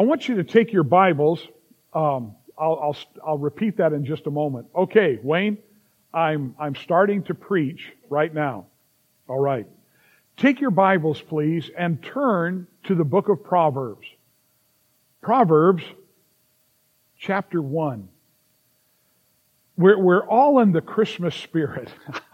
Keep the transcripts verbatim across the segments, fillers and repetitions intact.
I want you to take your Bibles. Um, I'll, I'll, I'll repeat that in just a moment. Okay, Wayne, I'm, I'm starting to preach right now. All right. Take your Bibles, please, and turn to the book of Proverbs. Proverbs, chapter one. We're, we're all in the Christmas spirit.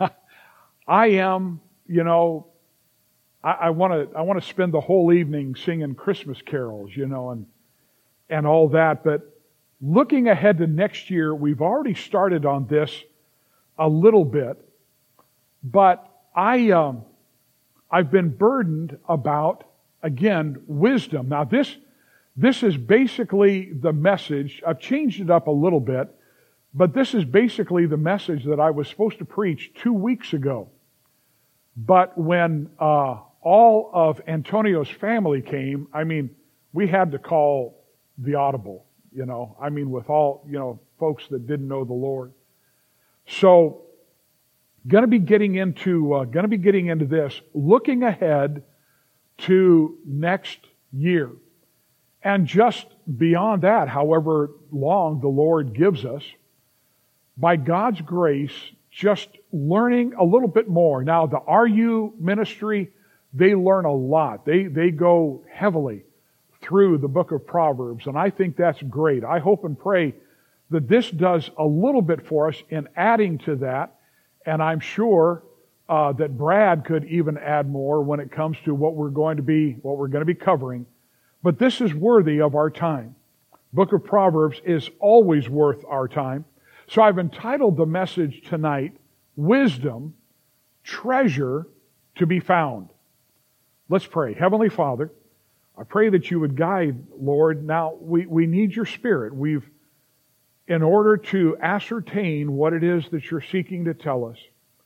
I am, you know, I want to I want to spend the whole evening singing Christmas carols, you know, and and all that. But looking ahead to next year, we've already started on this a little bit. But I um, I've been burdened about, again, wisdom. Now this this is basically the message. I've changed it up a little bit, but this is basically the message that I was supposed to preach two weeks ago. But when uh, all of Antonio's family came, I mean, we had to call the audible, you know. I mean, with all, you know, folks that didn't know the Lord. So, going to be getting into, uh, going to be getting into this, looking ahead to next year. And just beyond that, however long the Lord gives us, by God's grace, just learning a little bit more. Now, the R U ministry, they learn a lot. They they go heavily through the book of Proverbs, and I think that's great. I hope and pray that this does a little bit for us in adding to that, and I'm sure uh, that Brad could even add more when it comes to what we're going to be what we're going to be covering. But this is worthy of our time. Book of Proverbs is always worth our time. So I've entitled the message tonight, Wisdom, Treasure to be Found. Let's pray. Heavenly Father, I pray that you would guide, Lord. Now, we, we need your Spirit. We've, in order to ascertain what it is that you're seeking to tell us,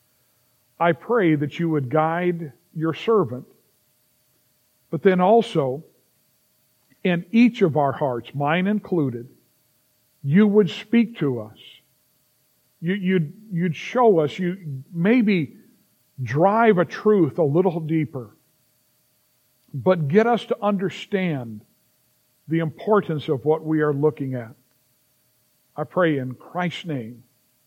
I pray that you would guide your servant, but then also, in each of our hearts, mine included, you would speak to us. You, you'd, you'd show us, you maybe drive a truth a little deeper, but get us to understand the importance of what we are looking at. I pray in Christ's name.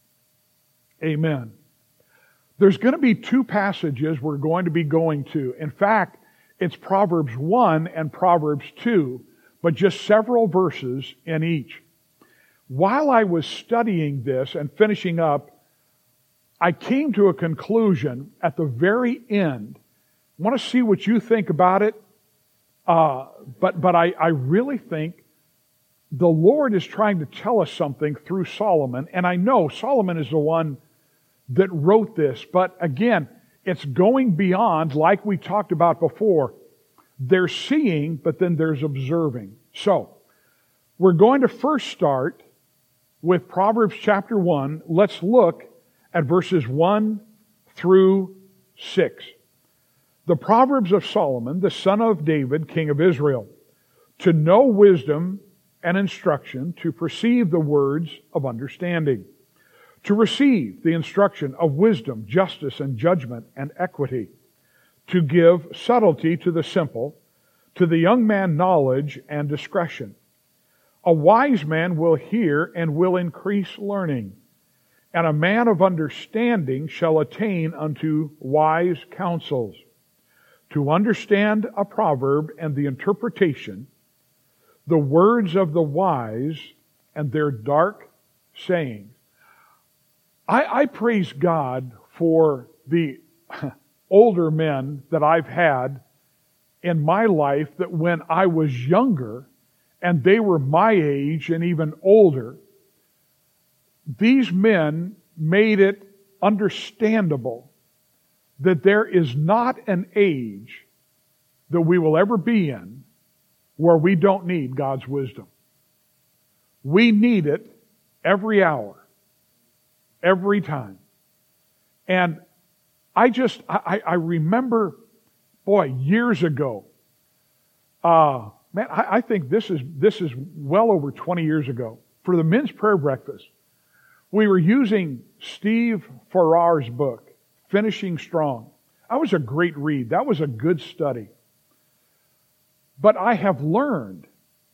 Amen. There's going to be two passages we're going to be going to. In fact, it's Proverbs one and Proverbs two, but just several verses in each. While I was studying this and finishing up, I came to a conclusion at the very end. I want to see what you think about it, uh, but but I, I really think the Lord is trying to tell us something through Solomon, and I know Solomon is the one that wrote this, but again, it's going beyond, like we talked about before. There's seeing, but then there's observing. So, we're going to first start with Proverbs chapter one. Let's look at verses one through six. The Proverbs of Solomon, the son of David, king of Israel, to know wisdom and instruction, to perceive the words of understanding, to receive the instruction of wisdom, justice, and judgment, and equity, to give subtlety to the simple, to the young man knowledge and discretion. A wise man will hear and will increase learning, and a man of understanding shall attain unto wise counsels. To understand a proverb and the interpretation, the words of the wise and their dark sayings. I, I praise God for the older men that I've had in my life that when I was younger and they were my age and even older, these men made it understandable that there is not an age that we will ever be in where we don't need God's wisdom. We need it every hour, every time. And I just, I, I remember, boy, years ago, uh, man, I, I think this is, this is well over twenty years ago, for the men's prayer breakfast, we were using Steve Farrar's book, Finishing Strong. That was a great read. That was a good study. But I have learned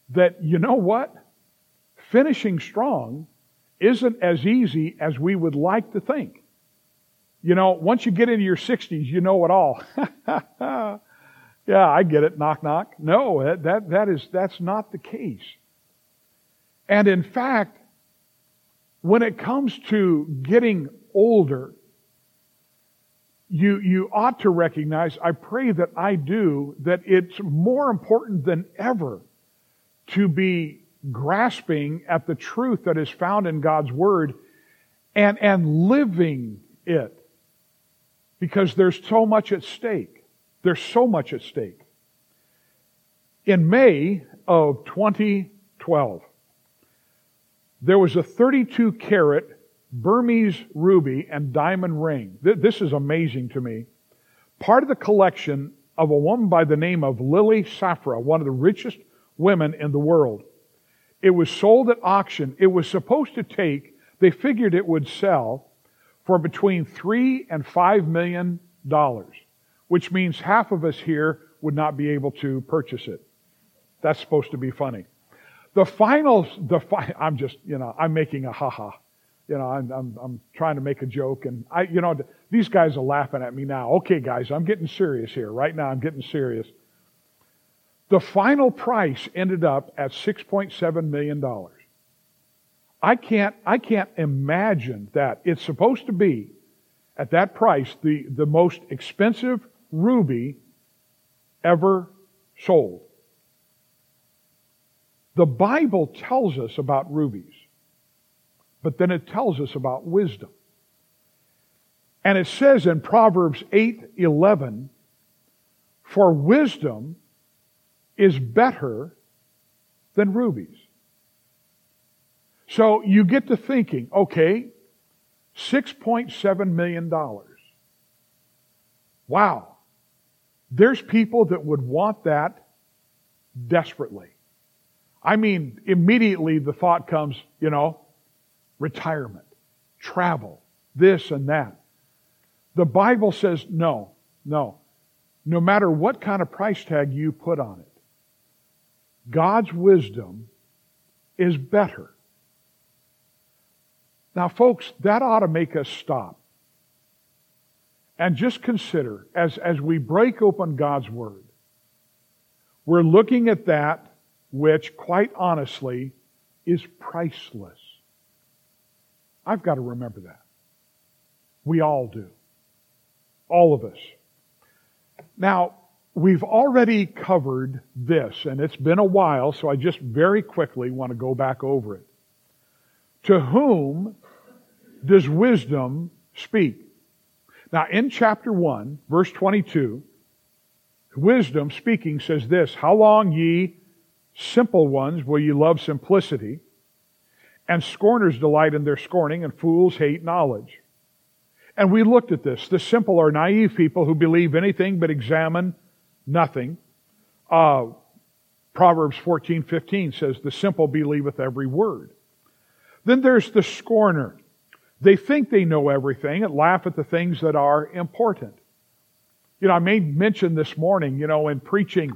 that, you know what? Finishing strong isn't as easy as we would like to think. You know, once you get into your sixties, you know it all. Yeah, I get it, knock, knock. No, that, that, that is, that's not the case. And in fact, when it comes to getting older, you, you ought to recognize, I pray that I do, that it's more important than ever to be grasping at the truth that is found in God's Word and, and living it. Because there's so much at stake. There's so much at stake. In May of twenty twelve, there was a thirty-two carat Burmese ruby and diamond ring. This is amazing to me. Part of the collection of a woman by the name of Lily Safra, one of the richest women in the world. It was sold at auction. It was supposed to take, they figured it would sell for between three and five million dollars, which means half of us here would not be able to purchase it. That's supposed to be funny. The final, the fi- I'm just, you know, I'm making a ha-ha. You know, I'm, I'm, I'm trying to make a joke, and I, you know, these guys are laughing at me now. Okay, guys, I'm getting serious here. Right now, I'm getting serious. The final price ended up at six point seven million dollars. I can't, I can't imagine that. It's supposed to be, at that price, the, the most expensive ruby ever sold. The Bible tells us about rubies, but then it tells us about wisdom. And it says in Proverbs eight eleven, for wisdom is better than rubies. So you get to thinking, okay, six point seven million dollars. Wow. There's people that would want that desperately. I mean, immediately the thought comes, you know, retirement, travel, this and that. The Bible says no, no. No matter what kind of price tag you put on it, God's wisdom is better. Now, folks, that ought to make us stop and just consider, as, as we break open God's Word, we're looking at that which, quite honestly, is priceless. I've got to remember that. We all do. All of us. Now, we've already covered this, and it's been a while, so I just very quickly want to go back over it. To whom does wisdom speak? Now, in chapter one, verse twenty-two, wisdom speaking says this, how long, ye simple ones, will ye love simplicity? And scorners delight in their scorning, and fools hate knowledge. And we looked at this. The simple are naive people who believe anything but examine nothing. Uh, Proverbs fourteen fifteen says, the simple believeth every word. Then there's the scorner. They think they know everything and laugh at the things that are important. You know, I made mention this morning, you know, in preaching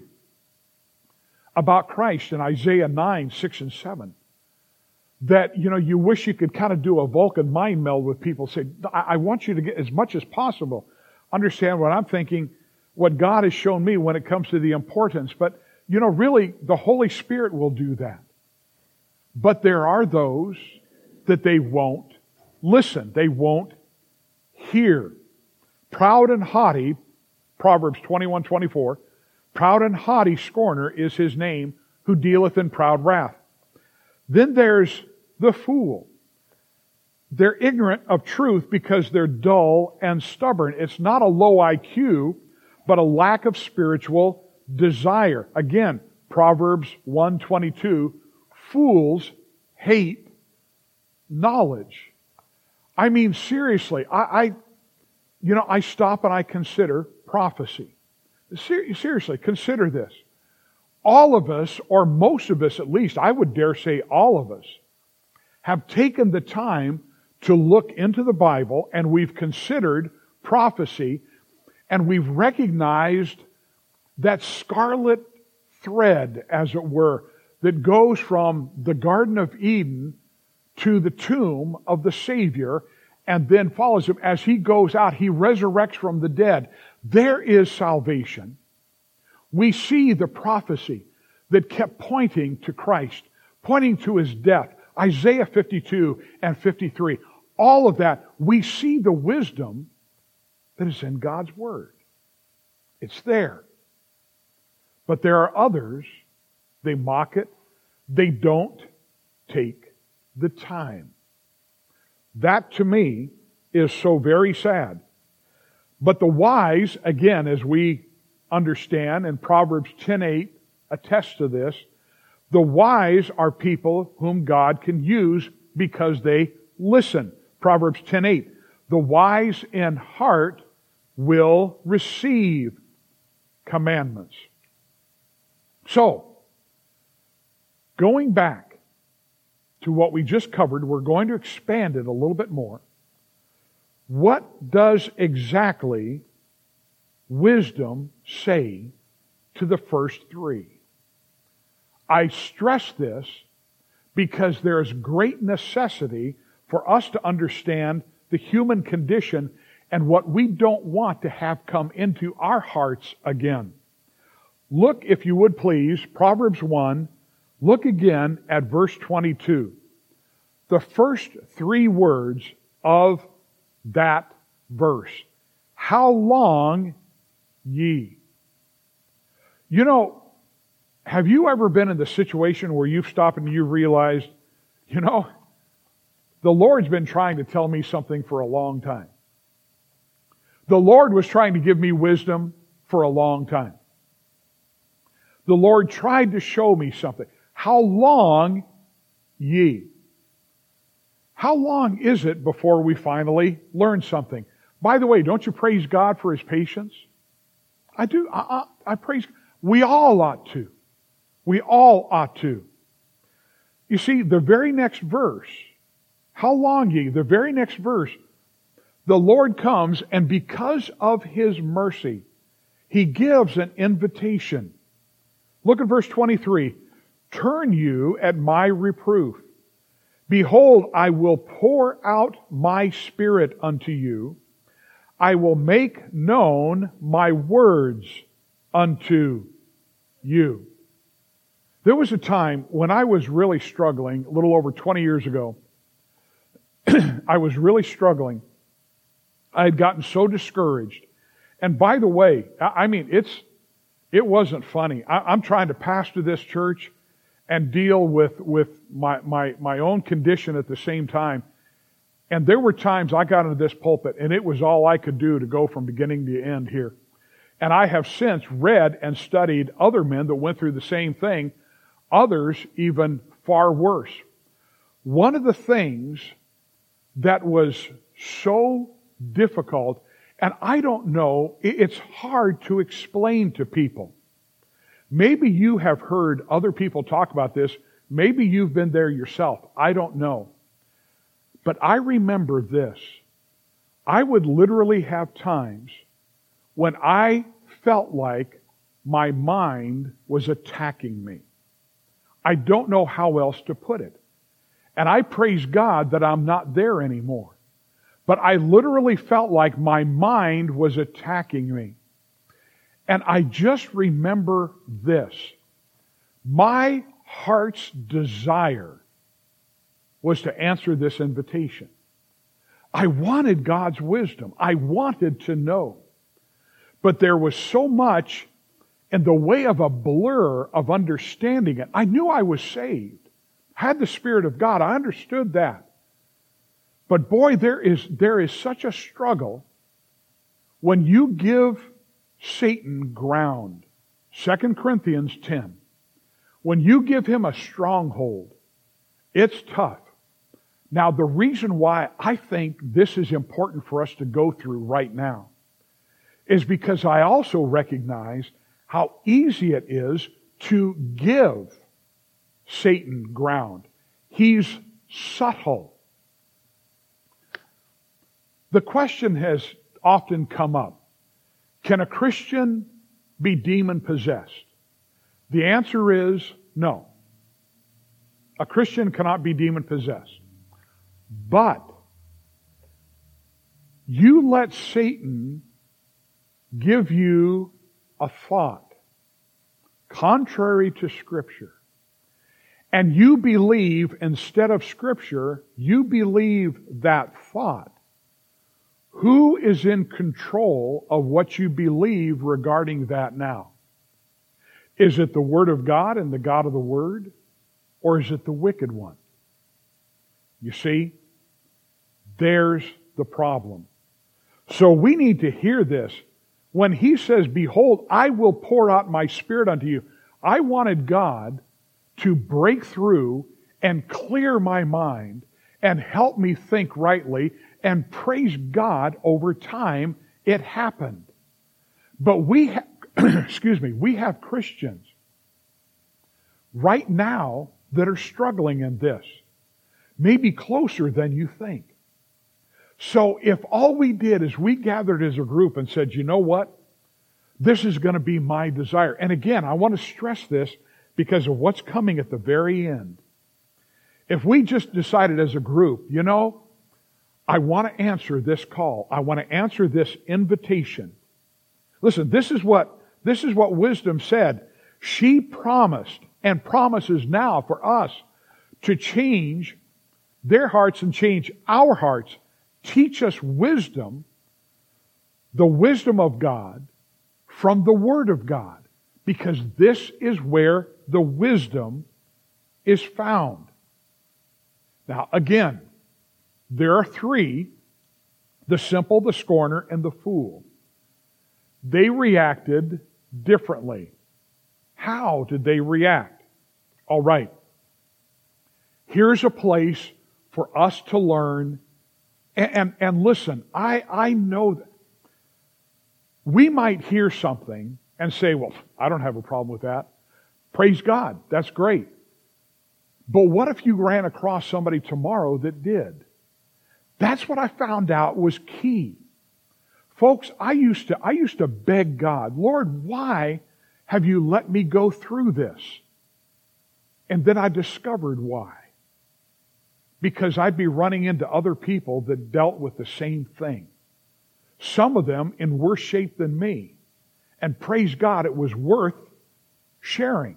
about Christ in Isaiah nine, six, and seven, that, you know, you wish you could kind of do a Vulcan mind meld with people. Say, I, I want you to get as much as possible. Understand what I'm thinking, what God has shown me when it comes to the importance. But, you know, really, the Holy Spirit will do that. But there are those that they won't listen. They won't hear. Proud and haughty, Proverbs twenty-one twenty-four, proud and haughty scorner is his name, who dealeth in proud wrath. Then there's the fool. They're ignorant of truth because they're dull and stubborn. It's not a low I Q, but a lack of spiritual desire. Again, Proverbs one twenty-two, fools hate knowledge. I mean, seriously, I, I you know, I stop and I consider prophecy. Ser- seriously, consider this. All of us, or most of us at least, I would dare say all of us, have taken the time to look into the Bible, and we've considered prophecy, and we've recognized that scarlet thread, as it were, that goes from the Garden of Eden to the tomb of the Savior and then follows him. As he goes out, he resurrects from the dead. There is salvation. We see the prophecy that kept pointing to Christ, pointing to his death. Isaiah fifty-two and fifty-three. All of that, we see the wisdom that is in God's Word. It's there. But there are others, they mock it. They don't take the time. That to me is so very sad. But the wise, again, as we understand, and Proverbs ten eight attests to this, the wise are people whom God can use because they listen. Proverbs ten eight. The wise in heart will receive commandments. So, going back to what we just covered, we're going to expand it a little bit more. What does exactly wisdom say to the first three? I stress this because there is great necessity for us to understand the human condition and what we don't want to have come into our hearts again. Look, if you would please, Proverbs one, look again at verse twenty-two. The first three words of that verse. How long, ye? You know, have you ever been in the situation where you've stopped and you've realized, you know, the Lord's been trying to tell me something for a long time. The Lord was trying to give me wisdom for a long time. The Lord tried to show me something. How long, ye? How long is it before we finally learn something? By the way, don't you praise God for His patience? I do. I, I, I praise. We all ought to. We all ought to. You see, the very next verse, how long ye? The very next verse, the Lord comes and because of His mercy, He gives an invitation. Look at verse twenty-three. Turn you at my reproof. Behold, I will pour out my Spirit unto you. I will make known my words unto you. There was a time when I was really struggling, a little over twenty years ago. I was really struggling. I had gotten so discouraged. And by the way, I mean, it's it wasn't funny. I, I'm trying to pastor this church and deal with, with my, my, my own condition at the same time. And there were times I got into this pulpit and it was all I could do to go from beginning to end here. And I have since read and studied other men that went through the same thing, others even far worse. One of the things that was so difficult, and I don't know, it's hard to explain to people. Maybe you have heard other people talk about this. Maybe you've been there yourself. I don't know. But I remember this. I would literally have times when I felt like my mind was attacking me. I don't know how else to put it. And I praise God that I'm not there anymore. But I literally felt like my mind was attacking me. And I just remember this. My heart's desire was to answer this invitation. I wanted God's wisdom. I wanted to know. But there was so much in the way of a blur of understanding it. I knew I was saved. Had the Spirit of God. I understood that. But boy, there is, there is such a struggle when you give Satan ground. Second Corinthians ten. When you give him a stronghold, it's tough. Now, the reason why I think this is important for us to go through right now is because I also recognize how easy it is to give Satan ground. He's subtle. The question has often come up, can a Christian be demon-possessed? The answer is no. A Christian cannot be demon-possessed. But you let Satan give you a thought contrary to Scripture, and you believe instead of Scripture, you believe that thought. Who is in control of what you believe regarding that now? Is it the Word of God and the God of the Word? Or is it the wicked one? You see, there's the problem. So we need to hear this. When He says, behold, I will pour out my Spirit unto you, I wanted God to break through and clear my mind and help me think rightly, and praise God, over time it happened. But we, ha- excuse me, we have Christians right now that are struggling in this, maybe closer than you think. So if all we did is we gathered as a group and said, you know what? This is going to be my desire. And again, I want to stress this because of what's coming at the very end. If we just decided as a group, you know, I want to answer this call. I want to answer this invitation. Listen, this is what, this is what wisdom said. She promised and promises now for us to change their hearts and change our hearts. Teach us wisdom, the wisdom of God, from the Word of God. Because this is where the wisdom is found. Now, again, there are three, the simple, the scorner, and the fool. They reacted differently. How did they react? All right. Here's a place for us to learn. And, and, and listen, I, I know that we might hear something and say, well, I don't have a problem with that. Praise God. That's great. But what if you ran across somebody tomorrow that did? That's what I found out was key. Folks, I used to, I used to beg God, Lord, why have you let me go through this? And then I discovered why. Because I'd be running into other people that dealt with the same thing. Some of them in worse shape than me. And praise God, it was worth sharing.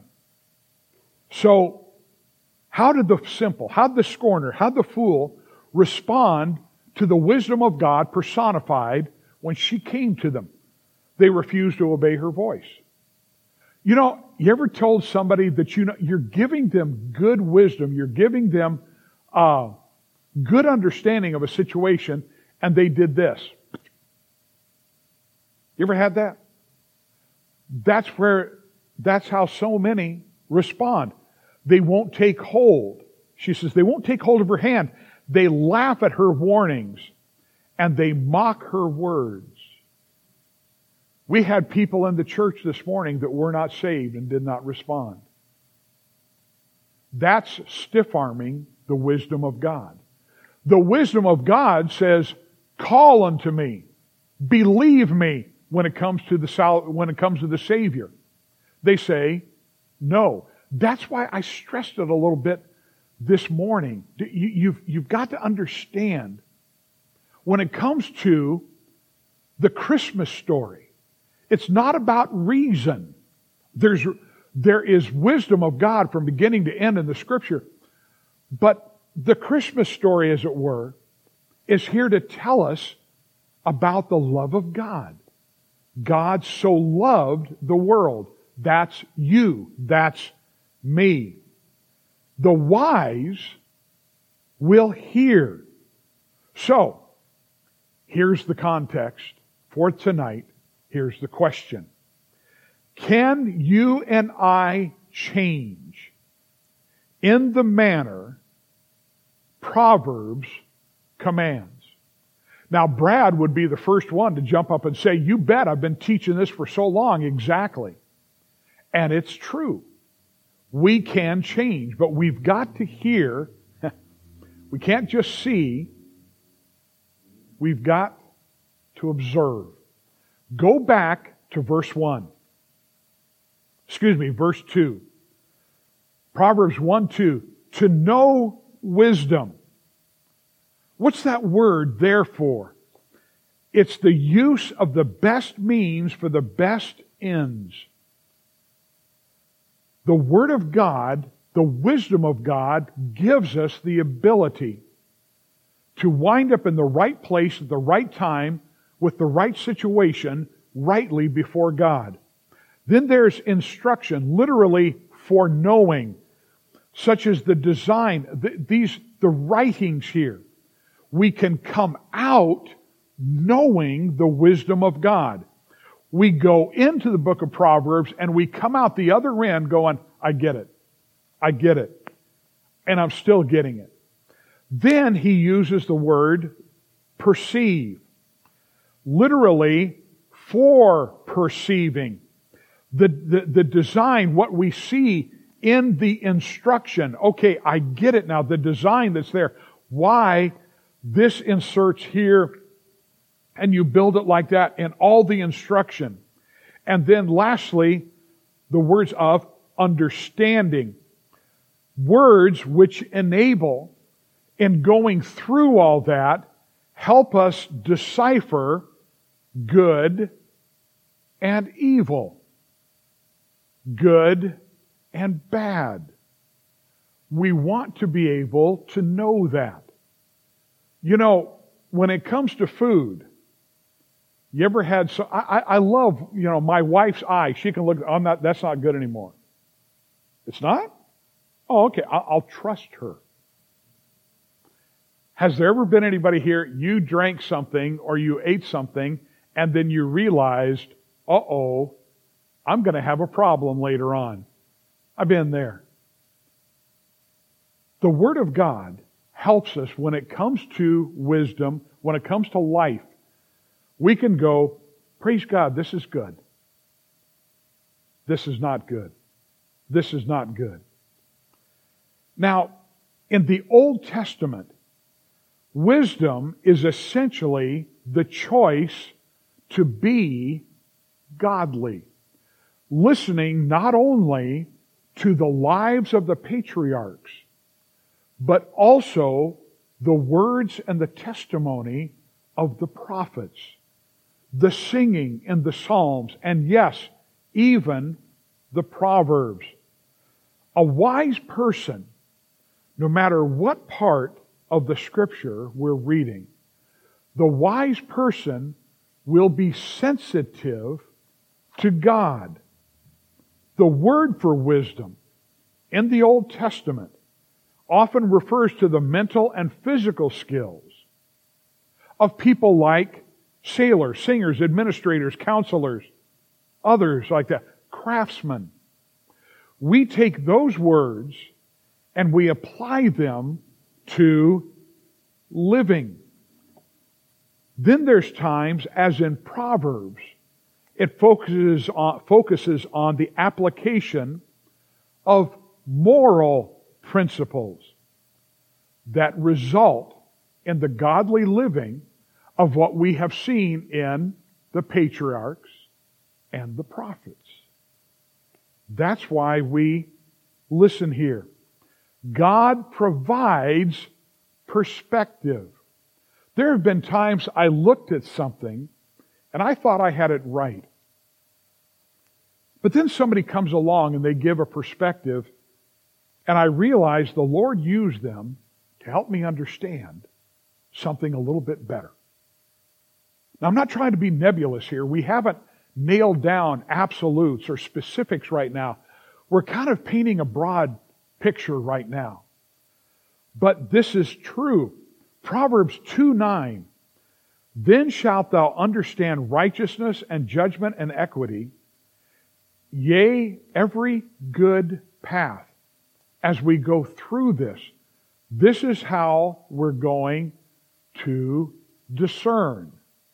So, how did the simple, how did the scorner, how did the fool respond to the wisdom of God personified when she came to them? They refused to obey her voice. You know, you ever told somebody that you know you're giving them good wisdom, you're giving them uh, good understanding of a situation, and they did this? You ever had that? That's where, that's how so many respond. They won't take hold. She says they won't take hold of her hand. They laugh at her warnings and they mock her words. We had people in the church this morning that were not saved and did not respond. That's stiff-arming the wisdom of God. The wisdom of God says, call unto me. Believe me when it comes to the when it comes to the Savior. They say, no. That's why I stressed it a little bit this morning. You've, you've got to understand, when it comes to the Christmas story, it's not about reason. There's, there is wisdom of God from beginning to end in the Scripture. But the Christmas story, as it were, is here to tell us about the love of God. God so loved the world. That's you. That's me. The wise will hear. So, here's the context for tonight. Here's the question. Can you and I change in the manner Proverbs commands? Now, Brad would be the first one to jump up and say, you bet, I've been teaching this for so long. Exactly. And it's true. We can change, but we've got to hear. We can't just see. We've got to observe. Go back to verse one. Excuse me, verse two. Proverbs one, two. to know wisdom. What's that word, therefore? It's the use of the best means for the best ends. The Word of God, the wisdom of God, gives us the ability to wind up in the right place at the right time with the right situation rightly before God. Then there's instruction, literally foreknowing, such as the design, the, these, the writings here. We can come out knowing the wisdom of God. We go into the book of Proverbs and we come out the other end going, I get it. I get it. And I'm still getting it. Then he uses the word perceive. Literally, for perceiving. The, the, the design, what we see in the instruction. Okay, I get it now. The design that's there. Why this inserts here and you build it like that and all the instruction. And then lastly, the words of understanding. Words which enable, in going through all that, help us decipher good and evil, good and bad. We want to be able to know that. You know, when it comes to food, you ever had so I, I love, you know, my wife's eye. She can look, I'm not, that's not good anymore. It's not? Oh, okay. I'll, I'll trust her. Has there ever been anybody here, you drank something or you ate something and then you realized, uh-oh, I'm going to have a problem later on? I've been there. The Word of God helps us when it comes to wisdom, when it comes to life. We can go, praise God, this is good. This is not good. This is not good. Now, in the Old Testament, wisdom is essentially the choice to be godly. Listening not only to the lives of the patriarchs, but also the words and the testimony of the prophets, the singing in the Psalms, and yes, even the Proverbs. A wise person, no matter what part of the Scripture we're reading, the wise person will be sensitive to God. The word for wisdom in the Old Testament often refers to the mental and physical skills of people like sailors, singers, administrators, counselors, others like that, craftsmen. We take those words and we apply them to living. Then there's times, as in Proverbs, it focuses on, focuses on the application of moral principles that result in the godly living of what we have seen in the patriarchs and the prophets. That's why we listen here. God provides perspective. There have been times I looked at something and I thought I had it right. But then somebody comes along and they give a perspective, and I realize the Lord used them to help me understand something a little bit better. Now, I'm not trying to be nebulous here. We haven't nailed down absolutes or specifics right now. We're kind of painting a broad picture right now. But this is true. Proverbs two nine, then shalt thou understand righteousness and judgment and equity, yea, every good path. As we go through this, this is how we're going to discern.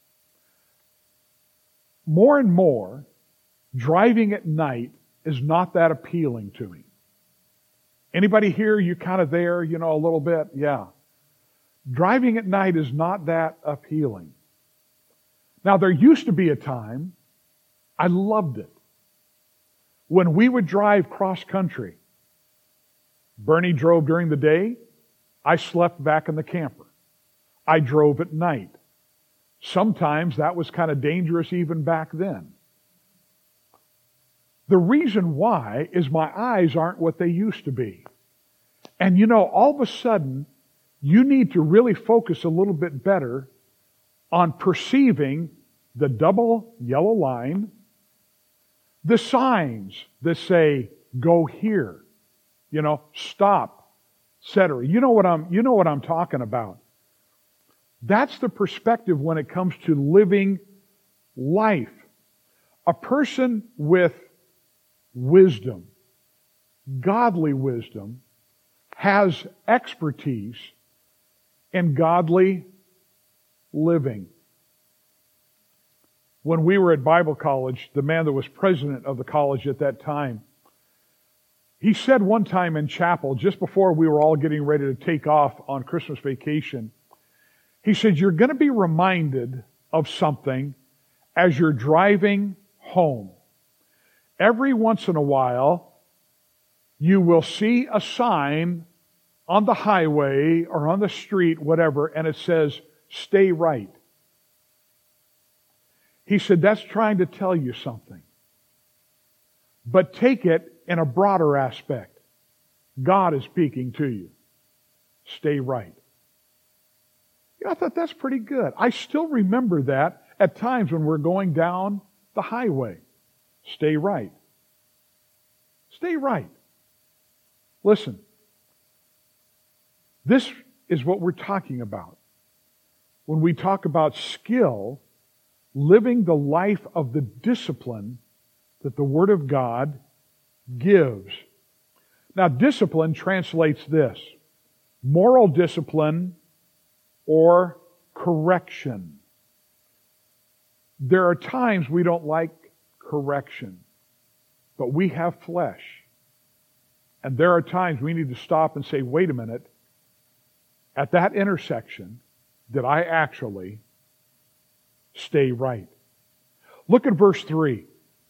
More and more, driving at night is not that appealing to me. Anybody here, you kind of there, you know, a little bit? Yeah. Driving at night is not that appealing. Now, there used to be a time I loved it. When we would drive cross country, Bernie drove during the day. I slept back in the camper. I drove at night. Sometimes that was kind of dangerous even back then. The reason why is my eyes aren't what they used to be. And you know, all of a sudden, you need to really focus a little bit better on perceiving the double yellow line, the signs that say, go here, you know, stop, et cetera. You know what I'm, you know what I'm talking about. That's the perspective when it comes to living life. A person with wisdom, godly wisdom, has expertise in godly living. When we were at Bible college, the man that was president of the college at that time, he said one time in chapel, just before we were all getting ready to take off on Christmas vacation, he said, you're going to be reminded of something as you're driving home. Every once in a while, you will see a sign on the highway or on the street, whatever, and it says, stay right. He said, that's trying to tell you something. But take it in a broader aspect. God is speaking to you. Stay right. You know, I thought that's pretty good. I still remember that at times when we're going down the highway. Stay right. Stay right. Listen. This is what we're talking about. When we talk about skill, living the life of the discipline that the Word of God gives. Now, discipline translates this: moral discipline or correction. There are times we don't like correction, but we have flesh. And there are times we need to stop and say, wait a minute, at that intersection, did I actually stay right? Look at verse three.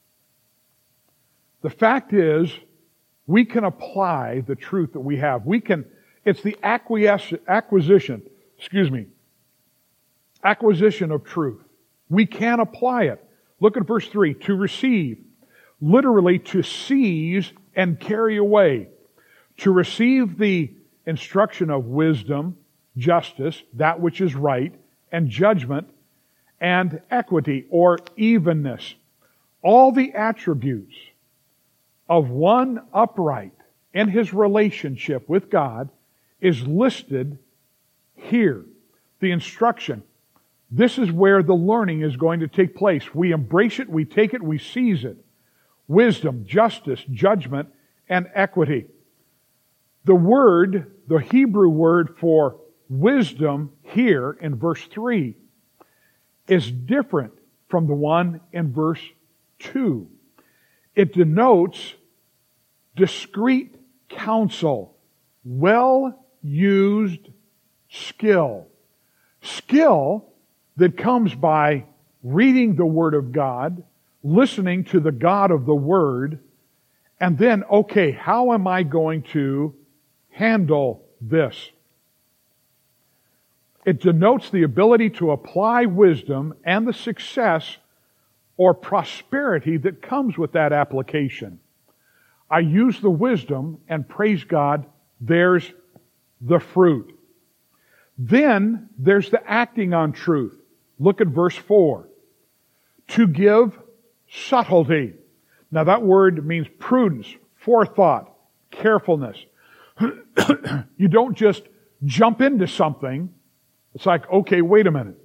The fact is, we can apply the truth that we have. We can, it's the acquiesce, acquisition, excuse me, acquisition of truth. We can apply it. Look at verse three. To receive, literally to seize and carry away. To receive the instruction of wisdom, justice, that which is right, and judgment, and equity, or evenness. All the attributes of one upright in his relationship with God is listed here. The instruction. This is where the learning is going to take place. We embrace it, we take it, we seize it. Wisdom, justice, judgment, and equity. The word, the Hebrew word for wisdom here in verse three is different from the one in verse two. It denotes discreet counsel, well-used skill. Skill that comes by reading the Word of God, listening to the God of the Word, and then, okay, how am I going to handle this? It denotes the ability to apply wisdom and the success or prosperity that comes with that application. I use the wisdom, and praise God, there's the fruit. Then there's the acting on truth. Look at verse four. To give subtlety. Now that word means prudence, forethought, carefulness. You don't just jump into something. It's like, okay, wait a minute.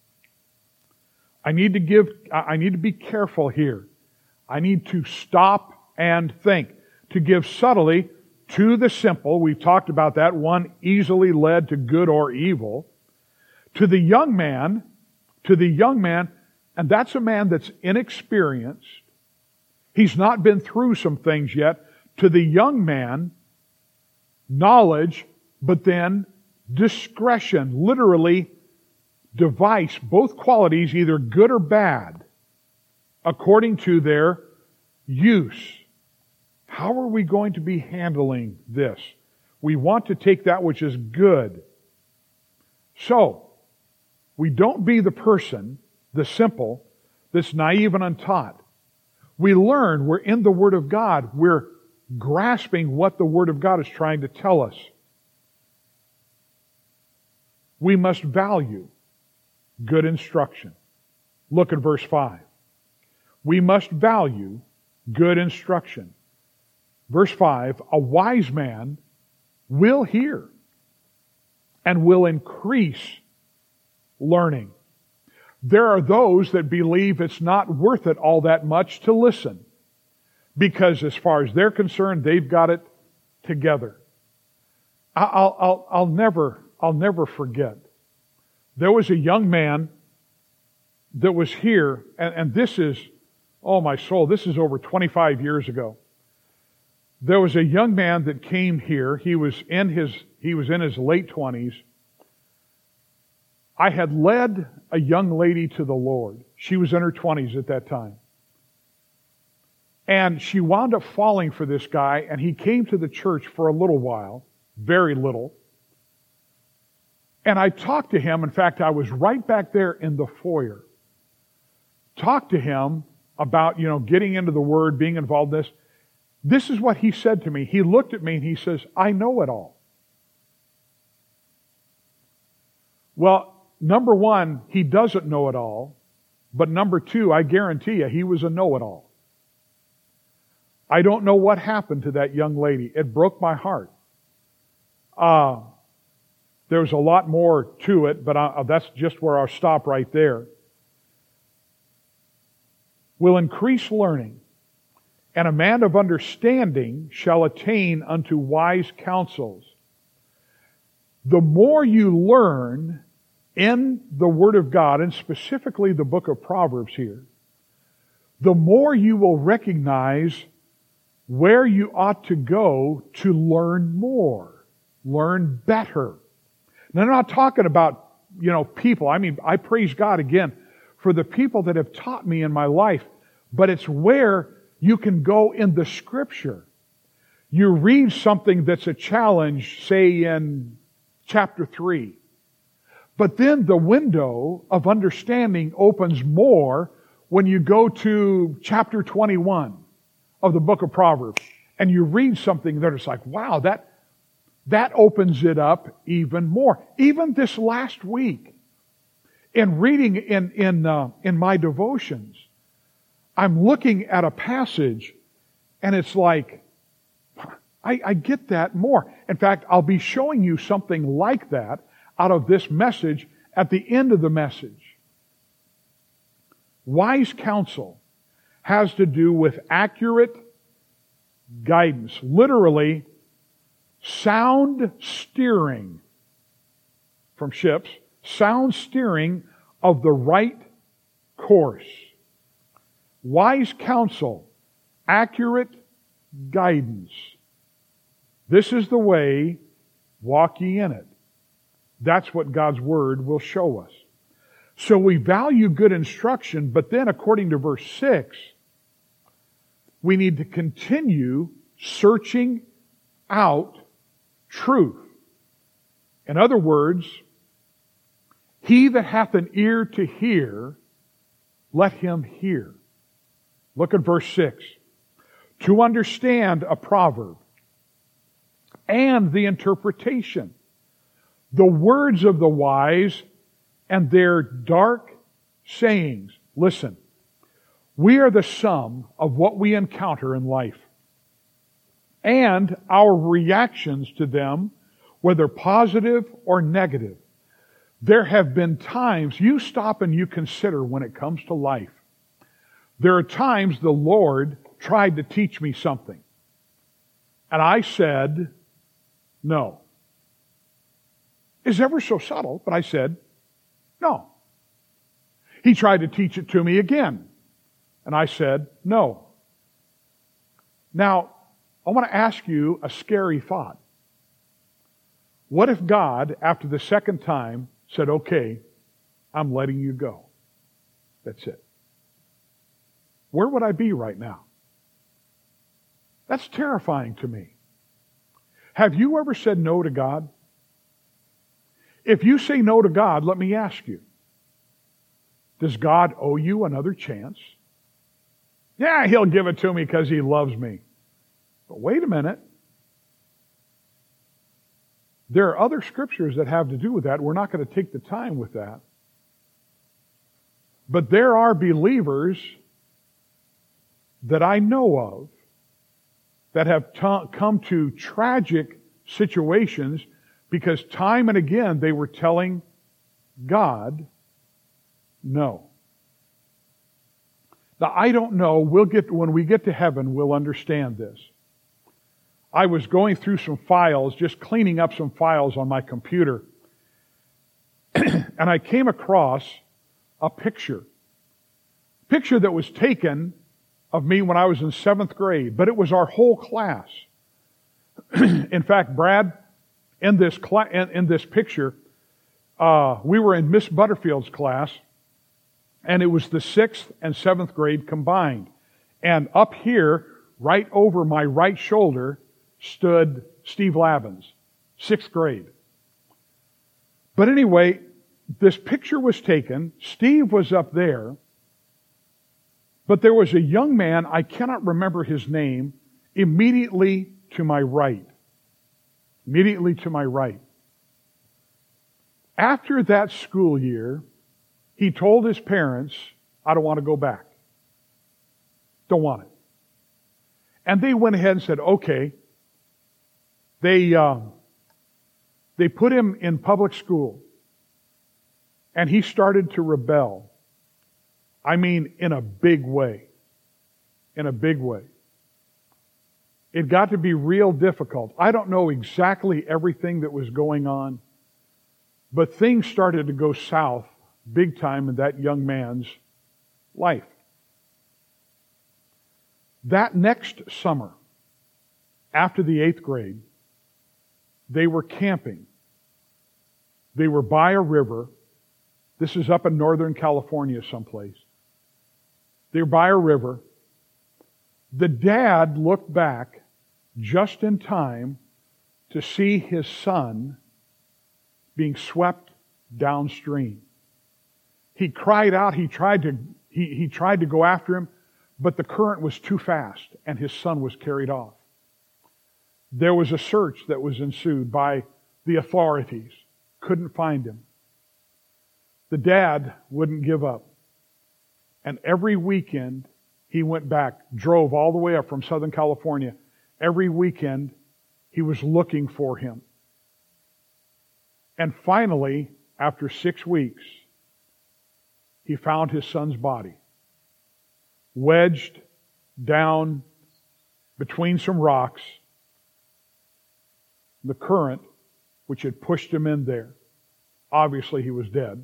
I need to give, I need to be careful here. I need to stop and think. To give subtlety to the simple. We've talked about that. One easily led to good or evil. To the young man, to the young man, and that's a man that's inexperienced. He's not been through some things yet. To the young man, knowledge, but then discretion, literally device, both qualities, either good or bad, according to their use. How are we going to be handling this? We want to take that which is good. So, we don't be the person, the simple, that's naive and untaught. We learn, we're in the Word of God, we're grasping what the Word of God is trying to tell us. We must value good instruction. Look at verse five. We must value good instruction. Verse five, a wise man will hear and will increase learning. There are those that believe it's not worth it all that much to listen, because as far as they're concerned, they've got it together. I'll, I'll, I'll never, I'll never forget. There was a young man that was here, and, and this is, oh my soul, this is over twenty-five years ago. There was a young man that came here. He was in his, he was in his late twenties. I had led a young lady to the Lord. She was in her twenties at that time. And she wound up falling for this guy, and he came to the church for a little while, very little. And I talked to him. In fact, I was right back there in the foyer. Talked to him about, you know, getting into the Word, being involved in this. This is what he said to me. He looked at me and he says, I know it all. Well, number one, he doesn't know it all. But number two, I guarantee you, he was a know-it-all. I don't know what happened to that young lady. It broke my heart. Uh, there's a lot more to it, but I, that's just where I'll stop right there. Will increase learning, and a man of understanding shall attain unto wise counsels. The more you learn in the Word of God, and specifically the book of Proverbs here, the more you will recognize where you ought to go to learn more, learn better. And I'm not talking about, you know, people. I mean, I praise God again for the people that have taught me in my life, but it's where you can go in the Scripture. You read something that's a challenge, say in chapter three, but then the window of understanding opens more when you go to chapter twenty-one of the book of Proverbs, and you read something that is like, wow, that, that opens it up even more. Even this last week, in reading in, in, uh, in my devotions, I'm looking at a passage, and it's like, I, I get that more. In fact, I'll be showing you something like that out of this message at the end of the message. Wise counsel has to do with accurate guidance. Literally, sound steering from ships, sound steering of the right course. Wise counsel, accurate guidance. This is the way, walk ye in it. That's what God's Word will show us. So we value good instruction, but then according to verse six, we need to continue searching out truth. In other words, he that hath an ear to hear, let him hear. Look at verse six. To understand a proverb and the interpretation, the words of the wise and their dark sayings. Listen, we are the sum of what we encounter in life and our reactions to them, whether positive or negative. There have been times, you stop and you consider when it comes to life. There are times the Lord tried to teach me something, and I said, no. It's ever so subtle, but I said, no. He tried to teach it to me again, and I said, no. Now, I want to ask you a scary thought. What if God, after the second time, said, okay, I'm letting you go. That's it. Where would I be right now? That's terrifying to me. Have you ever said no to God? If you say no to God, let me ask you, does God owe you another chance? Yeah, He'll give it to me because He loves me. But wait a minute. There are other scriptures that have to do with that. We're not going to take the time with that. But there are believers that I know of that have t- come to tragic situations because time and again they were telling God no. Now I don't know, we'll get when we get to heaven we'll understand this. I was going through some files, just cleaning up some files on my computer, and I came across a picture. Picture that was taken of me when I was in seventh grade, but it was our whole class. In fact, Brad, in this cla- in, in this picture, uh, we were in Miss Butterfield's class, and it was the sixth and seventh grade combined. And up here, right over my right shoulder, stood Steve Labbins, sixth grade. But anyway, this picture was taken. Steve was up there. But there was a young man, I cannot remember his name, immediately to my right. Immediately to my right. After that school year, he told his parents, I don't want to go back. Don't want it. And they went ahead and said, okay. They, uh, they put him in public school. And he started to rebel. I mean, in a big way. In a big way. It got to be real difficult. I don't know exactly everything that was going on, but things started to go south big time in that young man's life. That next summer, after the eighth grade, they were camping. They were by a river. This is up in Northern California someplace. They were by a river. The dad looked back just in time to see his son being swept downstream. He cried out. He tried to, he, he tried to go after him, but the current was too fast and his son was carried off. There was a search that was ensued by the authorities. Couldn't find him. The dad wouldn't give up. And every weekend he went back, drove all the way up from Southern California. Every weekend he was looking for him. And finally, after six weeks, he found his son's body, wedged down between some rocks. The current, which had pushed him in there. Obviously, he was dead.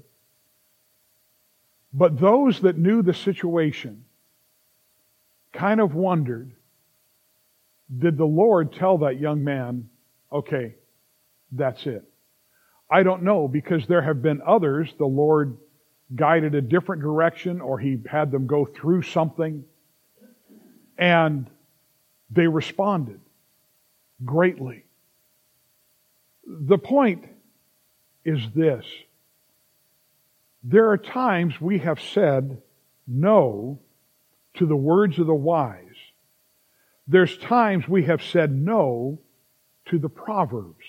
But those that knew the situation kind of wondered, did the Lord tell that young man, okay, that's it? I don't know, because there have been others, the Lord guided a different direction, or He had them go through something, and they responded greatly. The point is this. There are times we have said no to the words of the wise. There's times we have said no to the Proverbs.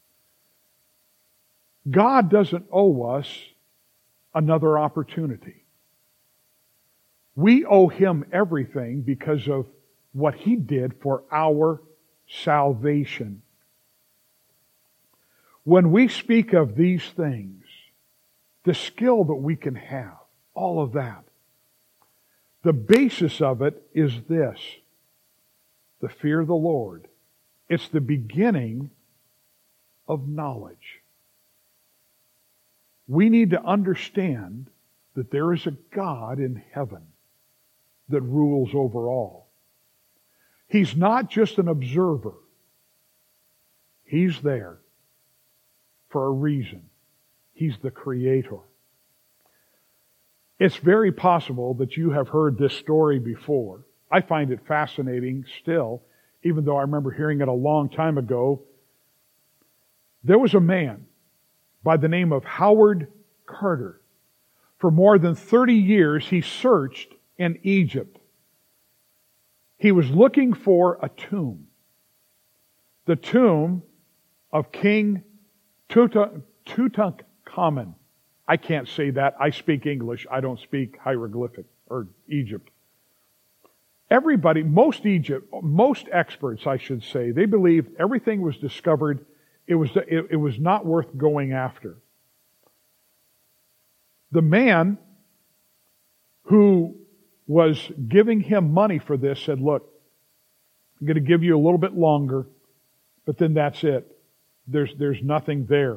God doesn't owe us another opportunity. We owe Him everything because of what He did for our salvation. When we speak of these things, the skill that we can have, all of that, the basis of it is this: the fear of the Lord. It's the beginning of knowledge. We need to understand that there is a God in heaven that rules over all. He's not just an observer. He's there for a reason. He's the Creator. It's very possible that you have heard this story before. I find it fascinating still, even though I remember hearing it a long time ago There was a man by the name of Howard Carter. For more than thirty years, he searched in Egypt. He was looking for a tomb. The tomb of King Tuta- Tutankhamun. I can't say that. I speak English. I don't speak hieroglyphic or Egypt. Everybody, most Egypt, most experts, I should say, they believe everything was discovered. It was, it, it was not worth going after. The man who was giving him money for this said, look, I'm going to give you a little bit longer, but then that's it. There's, there's nothing there.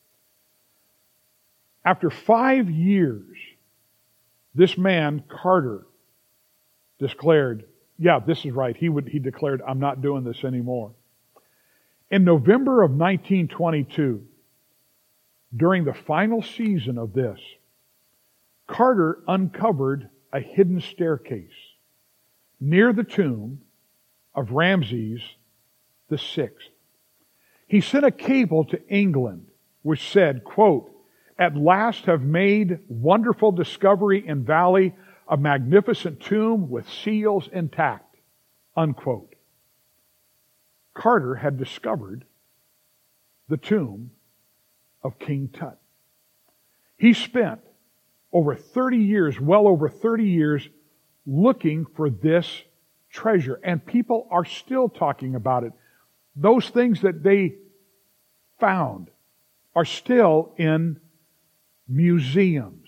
After five years, this man, Carter, declared, yeah, this is right. He would, he declared, I'm not doing this anymore. In November of nineteen twenty-two, during the final season of this, Carter uncovered a hidden staircase near the tomb of Ramses the Sixth. He sent a cable to England which said, quote, at last have made wonderful discovery in valley, a magnificent tomb with seals intact, unquote. Carter had discovered the tomb of King Tut. He spent over thirty years, well over thirty years, looking for this treasure. And people are still talking about it. Those things that they found are still in museums.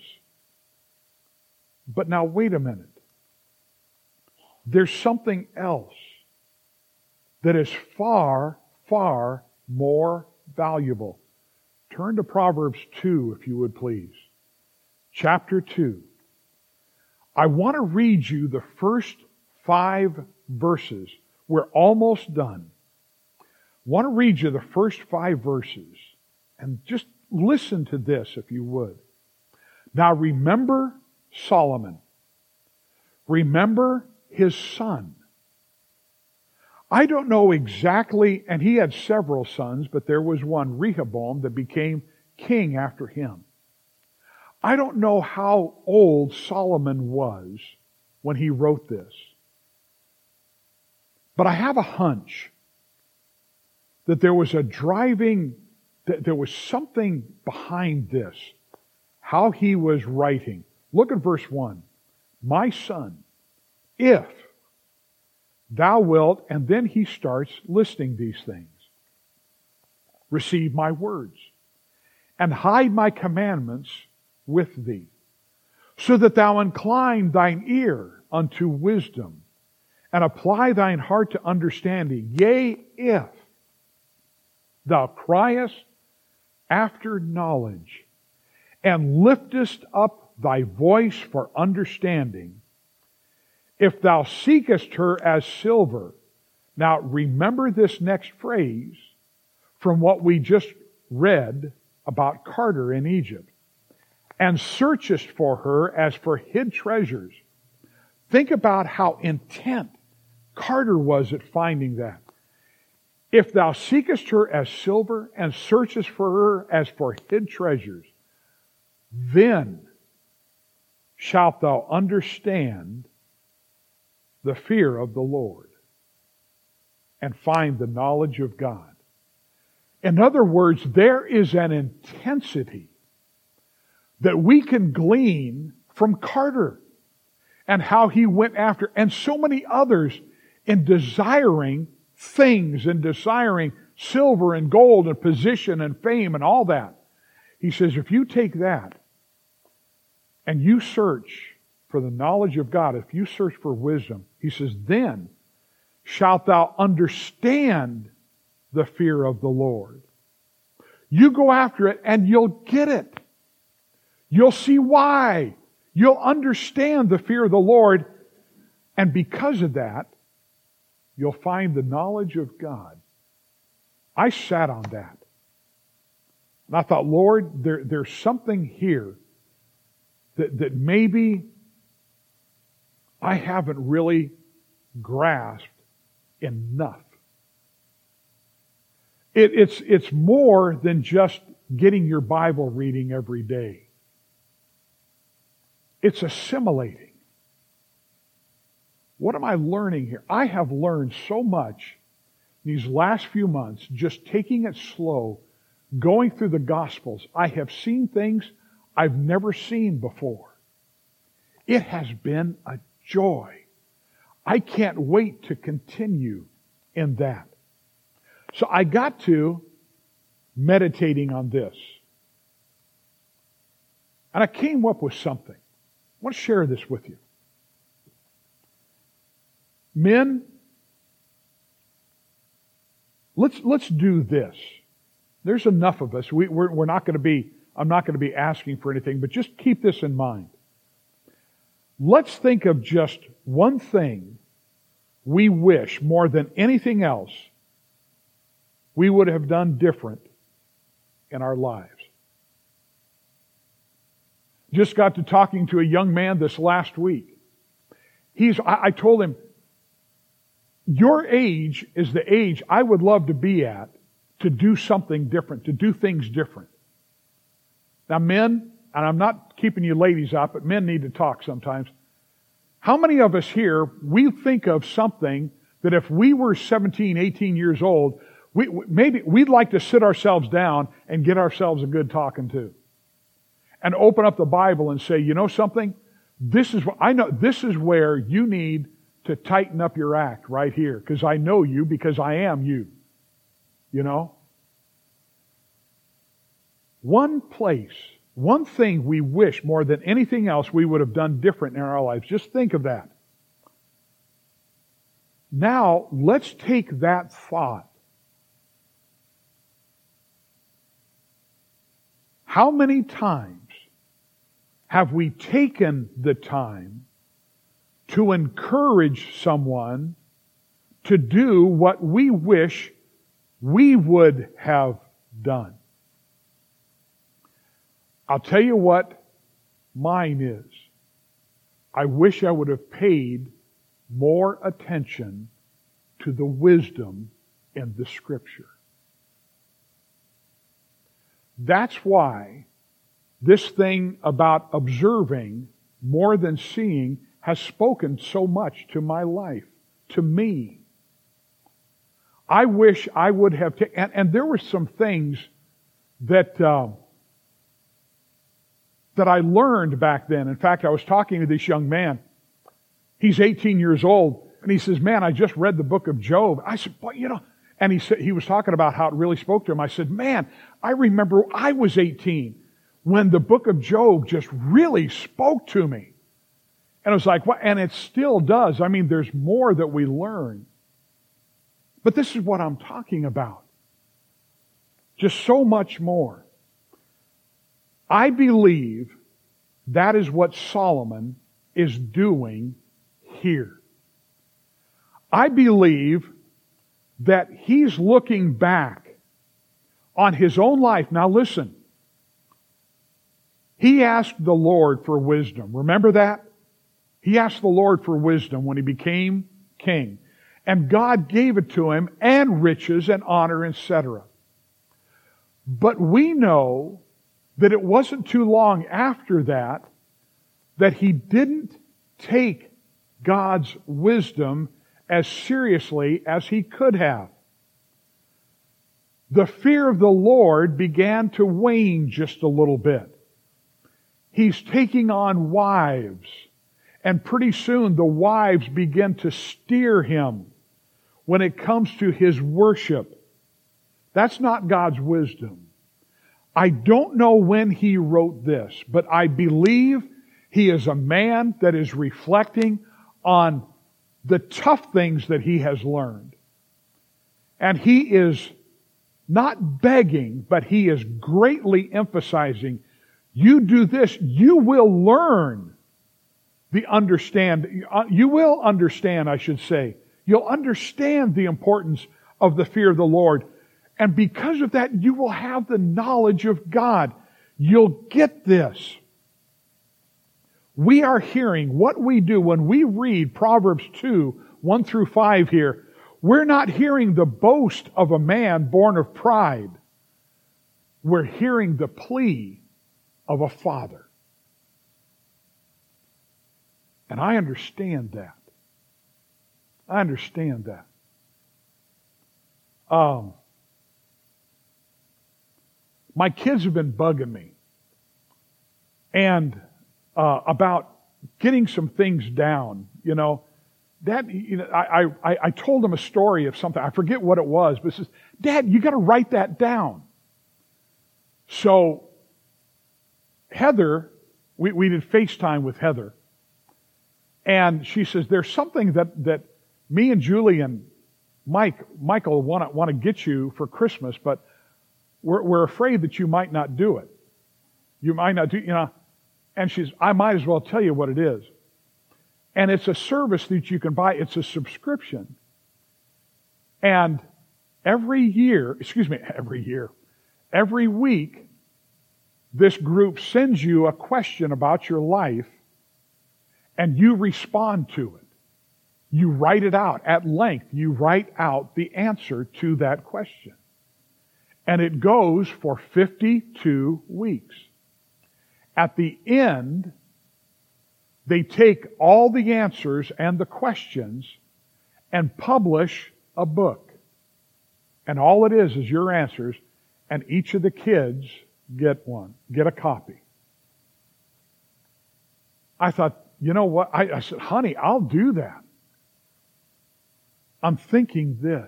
But now wait a minute. There's something else that is far, far more valuable. Turn to Proverbs two, if you would please. Chapter two. I want to read you the first five verses. We're almost done. I want to read you the first five verses. And just listen to this, if you would. Now remember Solomon. Remember his son. I don't know exactly, and he had several sons, but there was one, Rehoboam, that became king after him. I don't know how old Solomon was when he wrote this. But I have a hunch that there was a driving, that there was something behind this, how he was writing. Look at verse one. My son, if thou wilt, and then he starts listing these things. Receive my words, and hide my commandments with thee, so that thou incline thine ear unto wisdom, and apply thine heart to understanding. Yea, if thou criest after knowledge, and liftest up thy voice for understanding, if thou seekest her as silver. Now remember this next phrase from what we just read about Carter in Egypt. And searchest for her as for hid treasures. Think about how intent Carter was at finding that. If thou seekest her as silver and searchest for her as for hid treasures, then shalt thou understand the fear of the Lord and find the knowledge of God. In other words, there is an intensity that we can glean from Carter and how he went after, and so many others, in desiring things and desiring silver and gold and position and fame and all that. He says, if you take that and you search for the knowledge of God, if you search for wisdom, he says, then shalt thou understand the fear of the Lord. You go after it and you'll get it. You'll see why. You'll understand the fear of the Lord. And because of that, you'll find the knowledge of God. I sat on that. And I thought, Lord, there, there's something here that, that maybe I haven't really grasped enough. It, it's, it's more than just getting your Bible reading every day. It's assimilating. What am I learning here? I have learned so much these last few months, just taking it slow, going through the Gospels. I have seen things I've never seen before. It has been a joy. I can't wait to continue in that. So I got to meditating on this. And I came up with something. I want to share this with you. Men, let's let's do this. There's enough of us. We, we're, we're not going to be, I'm not going to be asking for anything, but just keep this in mind. Let's think of just one thing we wish more than anything else we would have done different in our lives. Just got to talking to a young man this last week. He's, I, I told him, your age is the age I would love to be at to do something different, to do things different. Now men, and I'm not keeping you ladies out, but men need to talk sometimes. How many of us here, we think of something that if we were seventeen, eighteen years old, we, maybe we'd like to sit ourselves down and get ourselves a good talking to. And open up the Bible and say, you know something? This is what I know, this is where you need to tighten up your act right here, because I know you, because I am you. You know? One place, one thing we wish more than anything else we would have done different in our lives. Just think of that. Now, let's take that thought. How many times have we taken the time to encourage someone to do what we wish we would have done? I'll tell you what mine is. I wish I would have paid more attention to the wisdom in the Scripture. That's why this thing about observing more than seeing has spoken so much to my life, to me. I wish I would have taken, and, and there were some things that uh, that I learned back then. In fact, I was talking to this young man. He's eighteen years old, and he says, man, I just read the book of Job. I said, well, you know, and he said, he was talking about how it really spoke to him. I said, man, I remember I was eighteen when the book of Job just really spoke to me. And I was like, what? And it still does. I mean, there's more that we learn. But this is what I'm talking about. Just so much more. I believe that is what Solomon is doing here. I believe that he's looking back on his own life. Now listen. He asked the Lord for wisdom. Remember that? He asked the Lord for wisdom when he became king. And God gave it to him, and riches and honor, et cetera. But we know that it wasn't too long after that that he didn't take God's wisdom as seriously as he could have. The fear of the Lord began to wane just a little bit. He's taking on wives. And pretty soon the wives begin to steer him when it comes to his worship. That's not God's wisdom. I don't know when he wrote this, but I believe he is a man that is reflecting on the tough things that he has learned. And he is not begging, but he is greatly emphasizing, you do this, you will learn the understand, you will understand, I should say. You'll understand the importance of the fear of the Lord. And because of that, you will have the knowledge of God. You'll get this. We are hearing what we do when we read Proverbs two, one through five here. We're not hearing the boast of a man born of pride. We're hearing the plea of a father. And I understand that. I understand that. Um, my kids have been bugging me and uh, about getting some things down. You know, Dad, you know, I, I I told them a story of something. I forget what it was, but it says, Dad, you got to write that down. So Heather, we, we did FaceTime with Heather, and she says, there's something that, that me and Julie and Mike, Michael want to want to get you for Christmas, but we're, we're afraid that you might not do it. You might not do, you know. And she's, I might as well tell you what it is. And it's a service that you can buy. It's a subscription. And every year, excuse me, every year, every week, this group sends you a question about your life, and you respond to it. You write it out at length. You write out the answer to that question. And it goes for fifty-two weeks. At the end, they take all the answers and the questions and publish a book. And all it is is your answers, and each of the kids get one, get a copy. I thought, you know what? I, I said, honey, I'll do that. I'm thinking this.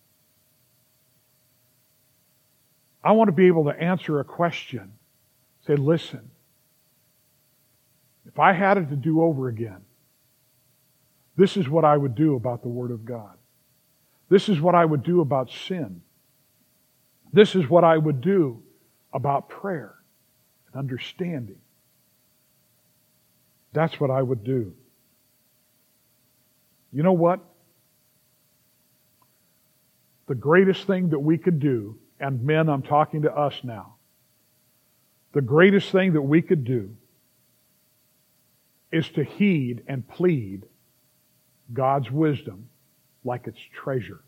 I want to be able to answer a question. Say, listen, if I had it to do over again, this is what I would do about the Word of God. This is what I would do about sin. This is what I would do about prayer and understanding. That's what I would do. You know what? The greatest thing that we could do, and men, I'm talking to us now, the greatest thing that we could do is to heed and plead God's wisdom like it's treasure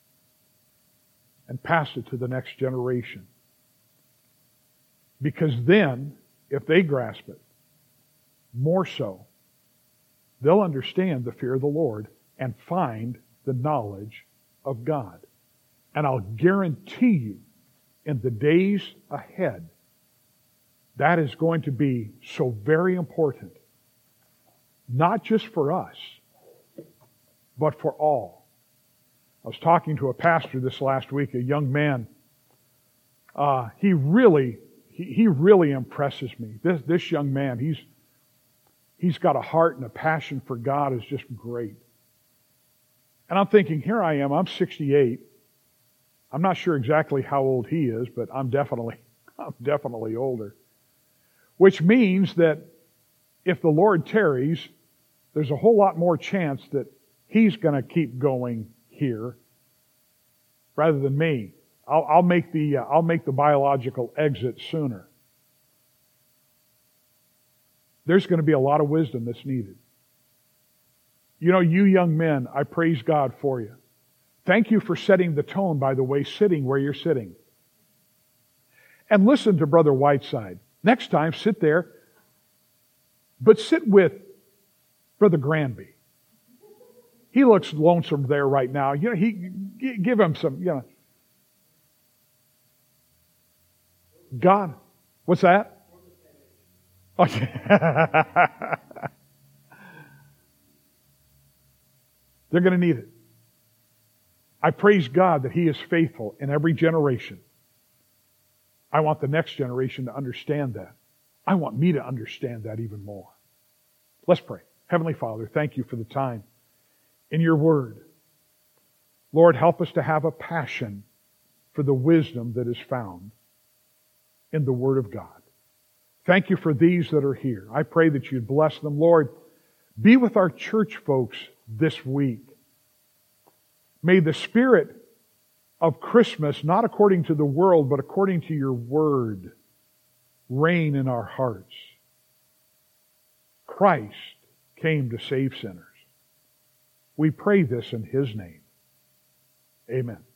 and pass it to the next generation. Because then, if they grasp it, more so, they'll understand the fear of the Lord and find the knowledge of God. And I'll guarantee you, in the days ahead, that is going to be so very important. Not just for us, but for all. I was talking to a pastor this last week, a young man. Uh, he really, he, he really impresses me. This this young man, he's he's got a heart and a passion for God is just great. And I'm thinking, here I am, I'm sixty-eight. I'm not sure exactly how old he is, but I'm definitely, I'm definitely older. Which means that if the Lord tarries, there's a whole lot more chance that he's going to keep going here rather than me. I'll, I'll make the uh, I'll make the biological exit sooner. There's going to be a lot of wisdom that's needed. You know, you young men, I praise God for you. Thank you for setting the tone, by the way, sitting where you're sitting. And listen to Brother Whiteside. Next time, sit there, but sit with Brother Granby. He looks lonesome there right now. You know, he give him some, you know. God, what's that? Okay. They're going to need it. I praise God that He is faithful in every generation. I want the next generation to understand that. I want me to understand that even more. Let's pray. Heavenly Father, thank you for the time in your Word. Lord, help us to have a passion for the wisdom that is found in the Word of God. Thank you for these that are here. I pray that you'd bless them. Lord, be with our church folks this week. May the spirit of Christmas, not according to the world, but according to your Word, reign in our hearts. Christ came to save sinners. We pray this in His name. Amen.